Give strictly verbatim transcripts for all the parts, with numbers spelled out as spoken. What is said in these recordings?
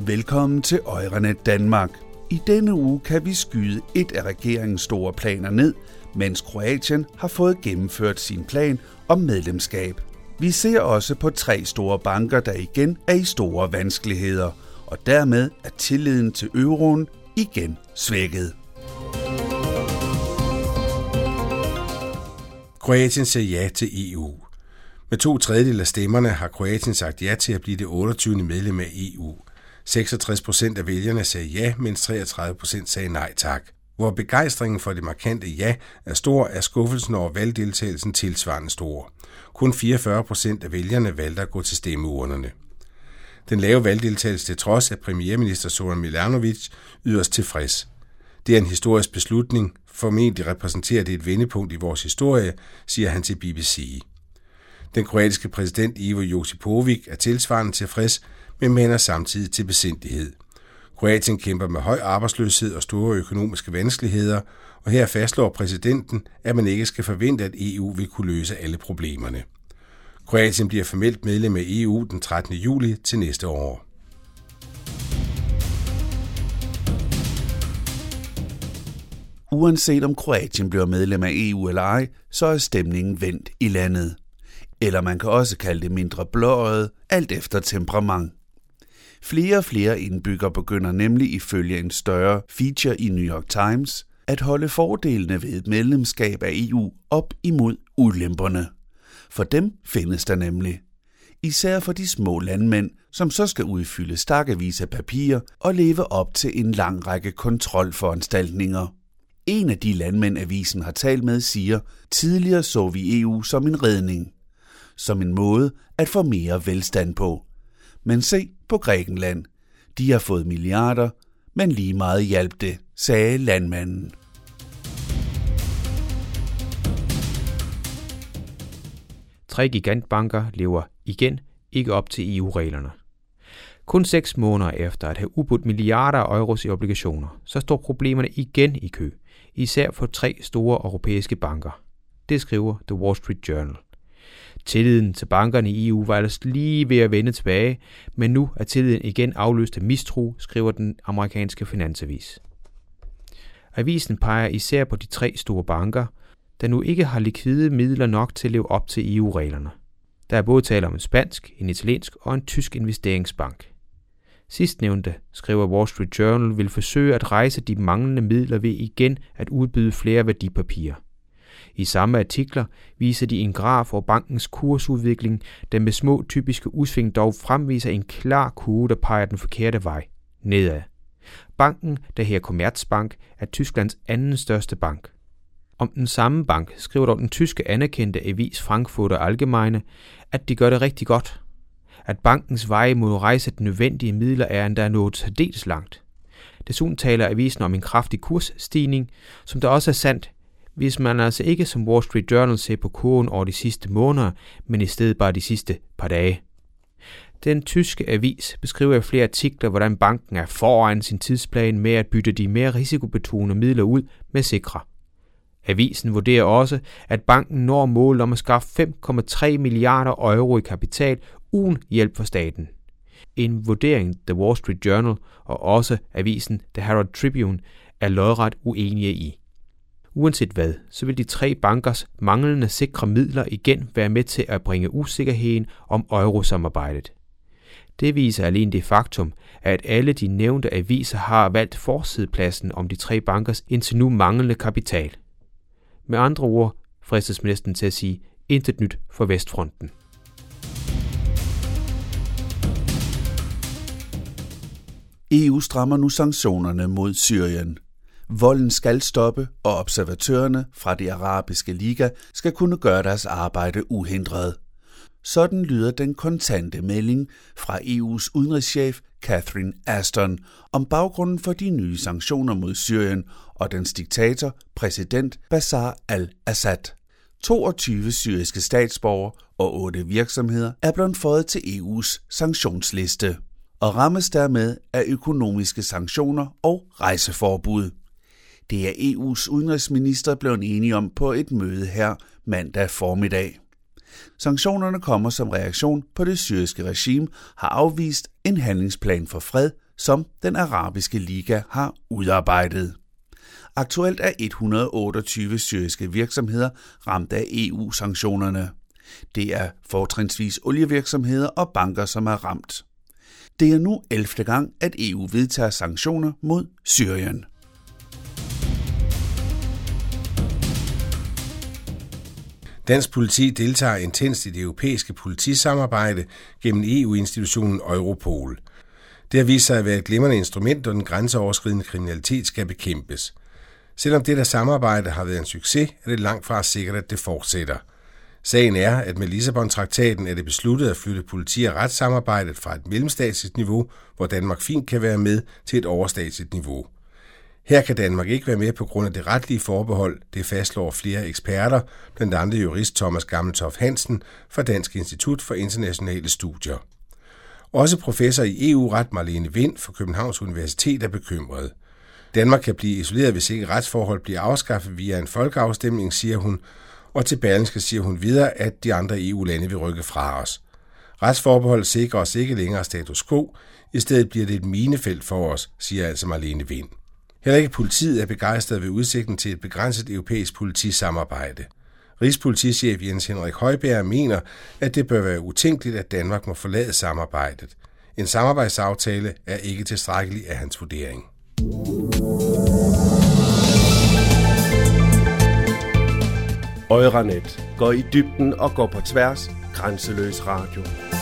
Velkommen til Euranet Danmark. I denne uge kan vi skyde et af regeringens store planer ned, mens Kroatien har fået gennemført sin plan om medlemskab. Vi ser også på tre store banker, der igen er i store vanskeligheder, og dermed er tilliden til euroen igen svækket. Kroatien siger ja til E U. Med to tredjedel af stemmerne har Kroatien sagt ja til at blive det otteogtyvende medlem af E U. seksogtres procent af vælgerne sagde ja, mens treogtredive procent sagde nej tak. Hvor begejstringen for det markante ja er stor, er skuffelsen over valgdeltagelsen tilsvarende stor. Kun fireogfyrre procent af vælgerne valgte at gå til stemmeurnerne. Den lave valgdeltagelse til trods er premierminister Zoran Milanovic yderst tilfreds. Det er en historisk beslutning. Formentlig repræsenterer det et vendepunkt i vores historie, siger han til B B C. Den kroatiske præsident Ivo Josipovic er tilsvarende tilfreds, men maner samtidig til besindighed. Kroatien kæmper med høj arbejdsløshed og store økonomiske vanskeligheder, og her fastslår præsidenten, at man ikke skal forvente, at E U vil kunne løse alle problemerne. Kroatien bliver formelt medlem af E U den trettende juli til næste år. Uanset om Kroatien bliver medlem af E U eller ej, så er stemningen vendt i landet. Eller man kan også kalde det mindre blåøjet, alt efter temperament. Flere og flere indbyggere begynder nemlig ifølge en større feature i New York Times at holde fordelene ved et medlemskab af E U op imod ulemperne. For dem findes der nemlig. Især for de små landmænd, som så skal udfylde stakkevis af papirer og leve op til en lang række kontrolforanstaltninger. En af de landmænd, avisen har talt med, siger, tidligere så vi E U som en redning. Som en måde at få mere velstand på. Men se på Grækenland. De har fået milliarder, men lige meget hjalp det, sagde landmanden. Tre gigantbanker lever igen ikke op til E U-reglerne. Kun seks måneder efter at have udbudt milliarder af euros i obligationer, så står problemerne igen i kø, især for tre store europæiske banker. Det skriver The Wall Street Journal. Tilliden til bankerne i E U var ellers lige ved at vende tilbage, men nu er tilliden igen afløst af mistro, skriver den amerikanske finansavis. Avisen peger især på de tre store banker, der nu ikke har likvide midler nok til at leve op til E U-reglerne. Der er både tale om en spansk, en italiensk og en tysk investeringsbank. Sidstnævnte, skriver Wall Street Journal, vil forsøge at rejse de manglende midler ved igen at udbyde flere værdipapirer. I samme artikler viser de en graf over bankens kursudvikling, der med små typiske udsving dog fremviser en klar kurve, der peger den forkerte vej, nedad. Banken, der her Commerzbank, er Tysklands anden største bank. Om den samme bank skriver dog den tyske anerkendte avis Frankfurter Allgemeine, at de gør det rigtig godt. At bankens veje mod at rejse de nødvendige midler er endda nået særdeles langt. Desuden taler avisen om en kraftig kursstigning, som der også er sandt, hvis man altså ikke som Wall Street Journal ser på kurven over de sidste måneder, men i stedet bare de sidste par dage. Den tyske avis beskriver i flere artikler, hvordan banken er foran sin tidsplan med at bytte de mere risikobetonede midler ud med sikre. Avisen vurderer også, at banken når målet om at skaffe fem komma tre milliarder euro i kapital uden hjælp fra staten. En vurdering, The Wall Street Journal og også avisen The Herald Tribune er lodret uenige i. Uanset hvad, så vil de tre bankers manglende sikre midler igen være med til at bringe usikkerheden om eurosamarbejdet. Det viser alene det faktum, at alle de nævnte aviser har valgt forsidepladsen om de tre bankers indtil nu manglende kapital. Med andre ord fristes man næsten til at sige intet nyt for Vestfronten. E U strammer nu sanktionerne mod Syrien. Volden skal stoppe, og observatørerne fra det arabiske liga skal kunne gøre deres arbejde uhindret. Sådan lyder den kontante melding fra E U's udenrigschef Catherine Ashton om baggrunden for de nye sanktioner mod Syrien og dens diktator, præsident Bashar al-Assad. toogtyve syriske statsborgere og otte virksomheder er blevet føjet til E U's sanktionsliste og rammes dermed af økonomiske sanktioner og rejseforbud. Det er E U's udenrigsminister blevet enige om på et møde her mandag formiddag. Sanktionerne kommer som reaktion på det syriske regime har afvist en handlingsplan for fred, som den arabiske liga har udarbejdet. Aktuelt er et hundrede og otteogtyve syriske virksomheder ramt af E U-sanktionerne. Det er fortrinsvis olievirksomheder og banker, som er ramt. Det er nu ellevte gang, at E U vedtager sanktioner mod Syrien. Dansk politi deltager intenst i det europæiske politisamarbejde gennem E U-institutionen Europol. Det har vist sig at være et glimrende instrument, når den grænseoverskridende kriminalitet skal bekæmpes. Selvom dette samarbejde har været en succes, er det langt fra sikkert, at det fortsætter. Sagen er, at med Lissabon-traktaten er det besluttet at flytte politi- og retssamarbejdet fra et mellemstatsligt niveau, hvor Danmark fint kan være med, til et overstatsligt niveau. Her kan Danmark ikke være med på grund af det retlige forbehold, det fastslår flere eksperter, blandt andet jurist Thomas Gammeltoft Hansen fra Dansk Institut for Internationale Studier. Også professor i E U-ret Marlene Wind fra Københavns Universitet er bekymret. Danmark kan blive isoleret, hvis ikke retsforhold bliver afskaffet via en folkeafstemning, siger hun, og til Berlingske siger hun videre, at de andre E U-lande vil rykke fra os. Retsforbeholdet sikrer os ikke længere status quo, i stedet bliver det et minefelt for os, siger altså Marlene Wind. Heller ikke politiet er begejstret ved udsigten til et begrænset europæisk politisamarbejde. Rigspolitichef Jens Henrik Højbjerg mener, at det bør være utænkeligt, at Danmark må forlade samarbejdet. En samarbejdsaftale er ikke tilstrækkelig af hans vurdering. Euranet går i dybden og går på tværs. Grænseløs radio.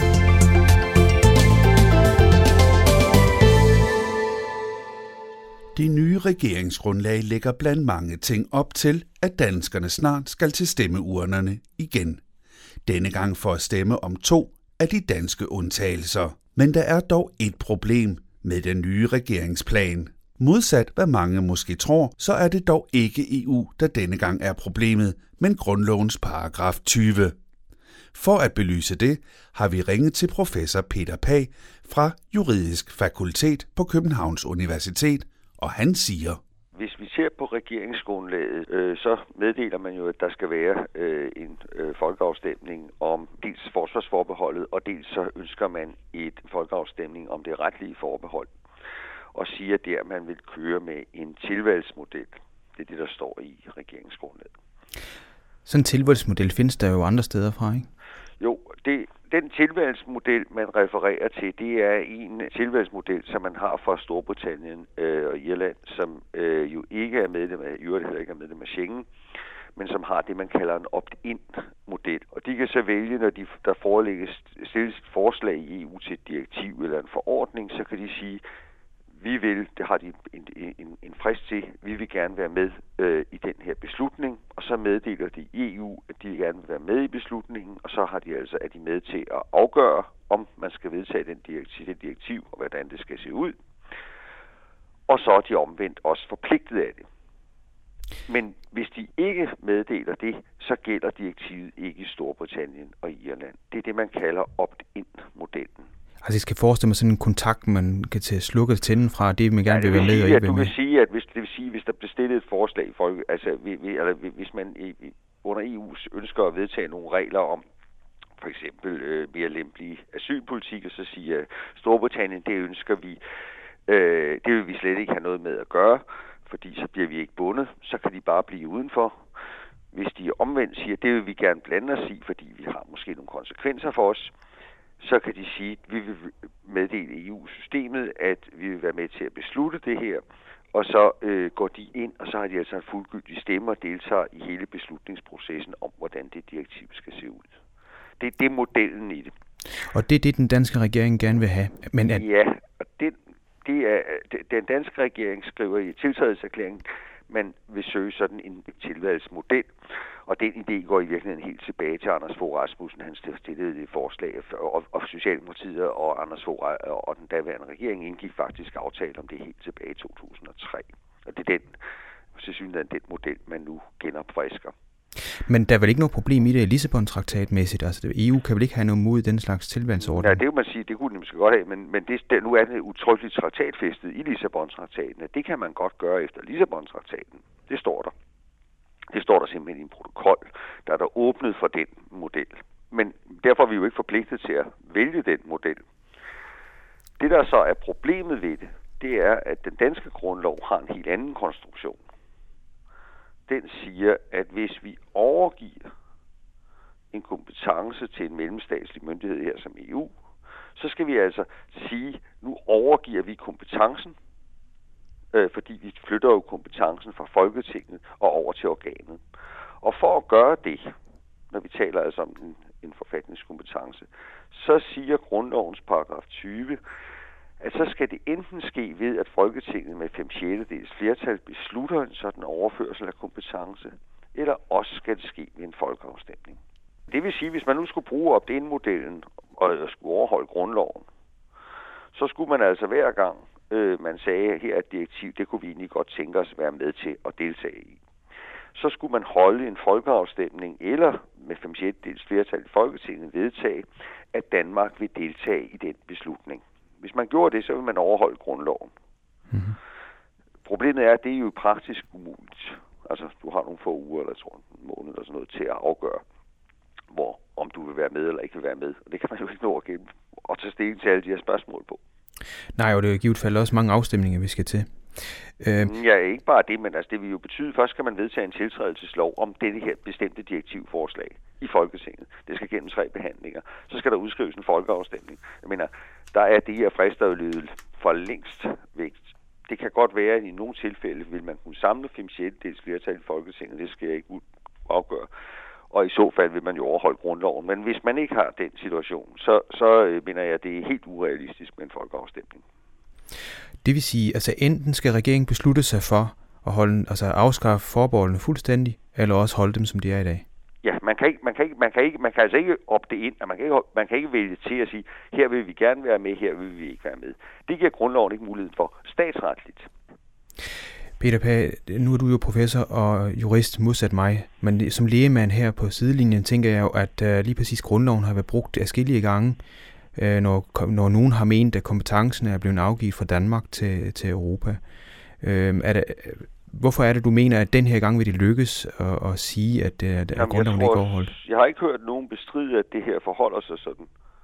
Det nye regeringsgrundlag lægger blandt mange ting op til, at danskerne snart skal til stemmeurnerne igen. Denne gang for at stemme om to af de danske undtagelser. Men der er dog et problem med den nye regeringsplan. Modsat hvad mange måske tror, så er det dog ikke E U, der denne gang er problemet, men grundlovens paragraf tyve. For at belyse det, har vi ringet til professor Peter Pagh fra Juridisk Fakultet på Københavns Universitet, og han siger: Hvis vi ser på regeringsgrundlaget, øh, så meddeler man jo, at der skal være øh, en øh, folkeafstemning om dels forsvarsforbeholdet, og dels så ønsker man et folkeafstemning om det retlige forbehold, og siger der, at man vil køre med en tilvalgsmodel. Det er det, der står i regeringsgrundlaget. Sådan en tilvalgsmodel findes der jo andre steder fra, ikke? Jo, det, den tilvalgsmodel, man refererer til, det er en tilvalgsmodel, som man har fra Storbritannien øh, og Irland, som øh, jo ikke er medlem af, i øvrigt heller ikke er medlem af Schengen, men som har det, man kalder en opt-in-model. Og de kan så vælge, når de, der forelægges stilles et forslag i E U til et direktiv eller en forordning, så kan de sige, vi vil, det har de en, en, en frist til, vi vil gerne være med øh, i den her beslutning, og så meddeler de E U, at de gerne vil være med i beslutningen, og så har de altså, er de med til at afgøre, om man skal vedtage den direktiv, det direktiv, og hvordan det skal se ud. Og så er de omvendt også forpligtet af det. Men hvis de ikke meddeler det, så gælder direktivet ikke i Storbritannien og Irland. Det er det, man kalder opt-in-modellen. Altså, jeg skal forestille mig sådan en kontakt, man kan tage slukke tænden fra, det man gerne ja, vil være med sige, og ikke være med. Du vil sige, at hvis, det vil sige, hvis der bliver stillet et forslag, for, altså eller, hvis man i, under E U's ønsker at vedtage nogle regler om for eksempel øh, mere lempelige asylpolitik, og så siger Storbritannien, det ønsker vi, øh, det vil vi slet ikke have noget med at gøre, fordi så bliver vi ikke bundet, så kan de bare blive udenfor. Hvis de omvendt siger, det vil vi gerne blande os i, fordi vi har måske nogle konsekvenser for os, så kan de sige, at vi vil meddele E U-systemet, at vi vil være med til at beslutte det her, og så øh, går de ind, og så har de altså en fuldgyldig stemme og deltager i hele beslutningsprocessen om, hvordan det direktiv skal se ud. Det, det er modellen i det. Og det er det, den danske regering gerne vil have. Men at... Ja, og det, det er, den danske regering skriver i tiltrædelseserklæringen, man vil søge sådan en tilvalgsmodel. Og den idé går i virkeligheden helt tilbage til Anders Fogh Rasmussen. Han stillede det forslag, og, og Socialdemokratiet og Anders Fogh og den daværende regering indgik faktisk aftale om det helt tilbage i to tusind og tre. Og det er den, tilsyneladende den model, man nu genopfrisker. Men der er vel ikke noget problem i det Lissabon-traktatmæssigt? Altså E U kan vel ikke have noget mod den slags tilvalgsordning? Ja, det kan man sige, det kunne de måske godt have, men, men det, der, nu er det utryggeligt traktatfæstet i Lissabon-traktaten, at det kan man godt gøre efter Lissabon-traktaten. Det står der. Det står der simpelthen i en protokol, der er der åbnet for den model. Men derfor er vi jo ikke forpligtet til at vælge den model. Det, der så er problemet ved det, det er, at den danske grundlov har en helt anden konstruktion. Den siger, at hvis vi overgiver en kompetence til en mellemstatslig myndighed her som E U, så skal vi altså sige, nu overgiver vi kompetencen, øh, fordi vi flytter jo kompetencen fra Folketinget og over til organet. Og for at gøre det, når vi taler altså om en, en forfatningskompetence, så siger grundlovens paragraf tyve, at så skal det enten ske ved, at Folketinget med fem sjettedels flertal beslutter en sådan overførsel af kompetence, eller også skal det ske ved en folkeafstemning. Det vil sige, hvis man nu skulle bruge opt-in-modellen og skulle overholde grundloven, så skulle man altså hver gang, øh, man sagde, at her er et direktiv, det kunne vi egentlig godt tænke os at være med til at deltage i. Så skulle man holde en folkeafstemning, eller med fem sjettedels flertal i Folketinget vedtage, at Danmark vil deltage i den beslutning. Hvis man gjorde det, så vil man overholde grundloven. Mm-hmm. Problemet er, at det er jo praktisk umuligt. Altså, du har nogle få uger, eller jeg tror en måned eller sådan noget, til at afgøre, hvor, om du vil være med eller ikke vil være med. Og det kan man jo ikke nå at gennem og tage stilling til alle de her spørgsmål på. Nej, og det er i givet fald også mange afstemninger, vi skal til. Øh... Ja, ikke bare det, men altså, det vil jo betyde, at først skal man vedtage en tiltrædelseslov om dette her bestemte direktivforslag i Folketinget. Det skal gennem tre behandlinger. Så skal der udskrives en folkeafstemning. Jeg mener, der er det her frister jo løbet for længst væk. Det kan godt være, at i nogle tilfælde vil man kunne samle fem sjettedels flertal i Folketinget. Det skal jeg ikke afgøre. Og i så fald vil man jo overholde grundloven. Men hvis man ikke har den situation, så, så øh, mener jeg, at det er helt urealistisk med en folkeafstemning. Det vil sige, altså enten skal regeringen beslutte sig for at holde, altså afskaffe forbeholdene fuldstændig, eller også holde dem, som de er i dag? Ja, man kan ikke, man kan ikke, man kan ikke, man kan altså ikke opte ind, man kan ikke, man kan ikke vælge til at sige, her vil vi gerne være med, her vil vi ikke være med. Det giver grundloven ikke mulighed for statsretligt. Peter Pagh, nu er du jo professor og jurist modsat mig, men som lægemand her på sidelinjen tænker jeg jo, at uh, lige præcis grundloven har været brugt adskillige gange, uh, når, når nogen har ment, at kompetencen er blevet afgivet fra Danmark til, til Europa. Uh, er det, hvorfor er det, du mener, at den her gang vil det lykkes at, at sige, at, at Jamen, grundloven tror, ikke er overholdt? Jeg har ikke hørt nogen bestride, at det her forholder sig sådan.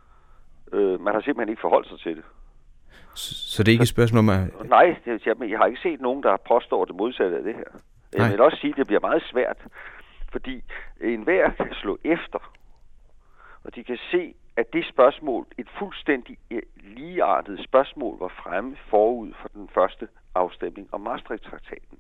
Uh, man har simpelthen ikke forholdt sig til det. Så det er ikke et spørgsmål om at... Nej, det, jeg, jeg har ikke set nogen, der påstår det modsatte af det her. Jeg Nej. vil også sige, at det bliver meget svært, fordi enhver kan slå efter, og de kan se, at det spørgsmål, et fuldstændig ligeartet spørgsmål, var fremme forud for den første afstemning om Maastricht-traktaten.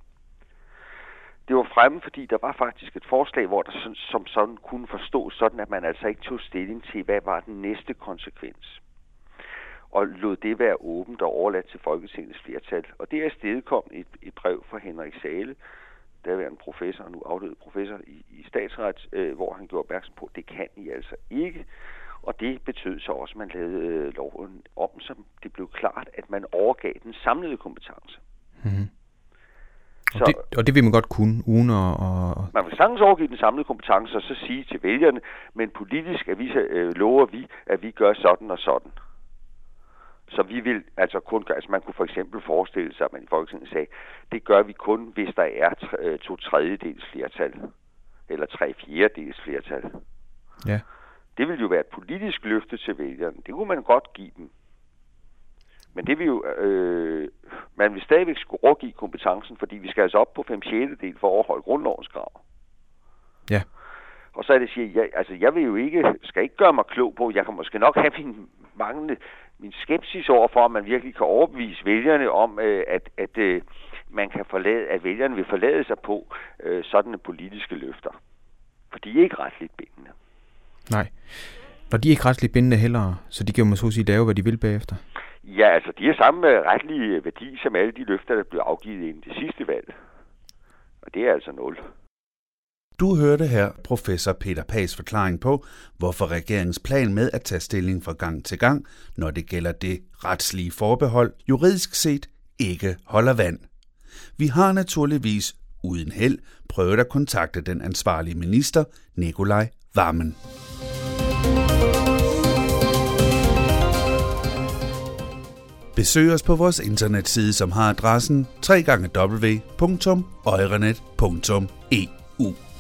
Det var fremme, fordi der var faktisk et forslag, hvor der sådan, som sådan kunne forstås sådan, at man altså ikke tog stilling til, hvad var den næste konsekvens. Og lod det være åbent og overladt til Folketingets flertal. Og det er afstedkom et, et brev fra Henrik Zahle, der var en professor, nu afdøde professor i, i statsret, øh, hvor han gjorde opmærksom på, at det kan I altså ikke. Og det betød så også, at man lavede øh, loven om, så det blev klart, at man overgav den samlede kompetence. Mm-hmm. Så, og, det, og det vil man godt kunne, uden at... Og... Man vil sagtens overgive den samlede kompetence, og så sige til vælgerne, men politisk at vi, øh, lover vi, at vi gør sådan og sådan. Så vi vil altså kun gøre, altså man kunne for eksempel forestille sig, at man i Folketinget sagde, det gør vi kun, hvis der er tre, to tredjedels flertal, eller tre fjerdedels flertal. Ja. Det vil jo være et politisk løfte til vælgerne. Det kunne man godt give dem. Men det vil jo, øh, man vil stadigvæk skulle overgive kompetencen, fordi vi skal altså op på fem sjettedel for at overholde grundlovens krav. Ja. Og så er det at sige, jeg, altså jeg vil jo ikke, skal ikke gøre mig klog på, jeg kan måske nok have min manglende, min skepsis over for, at man virkelig kan overbevise vælgerne om, øh, at, at øh, man kan forlade, at vælgerne vil forlade sig på øh, sådanne politiske løfter. For de er ikke retligt bindende. Nej. Og de er ikke retligt bindende heller, så de kan jo så sige lave, hvad de vil bagefter. Ja, altså de har samme retlige værdi som alle de løfter, der blev afgivet inden det sidste valg. Og det er altså nul. Du hørte her professor Peter Paghs forklaring på, hvorfor regeringens plan med at tage stilling fra gang til gang, når det gælder det retslige forbehold, juridisk set ikke holder vand. Vi har naturligvis uden held prøvet at kontakte den ansvarlige minister, Nicolai Wammen. Besøg os på vores internetside, som har adressen w w w punktum euranet punktum e u.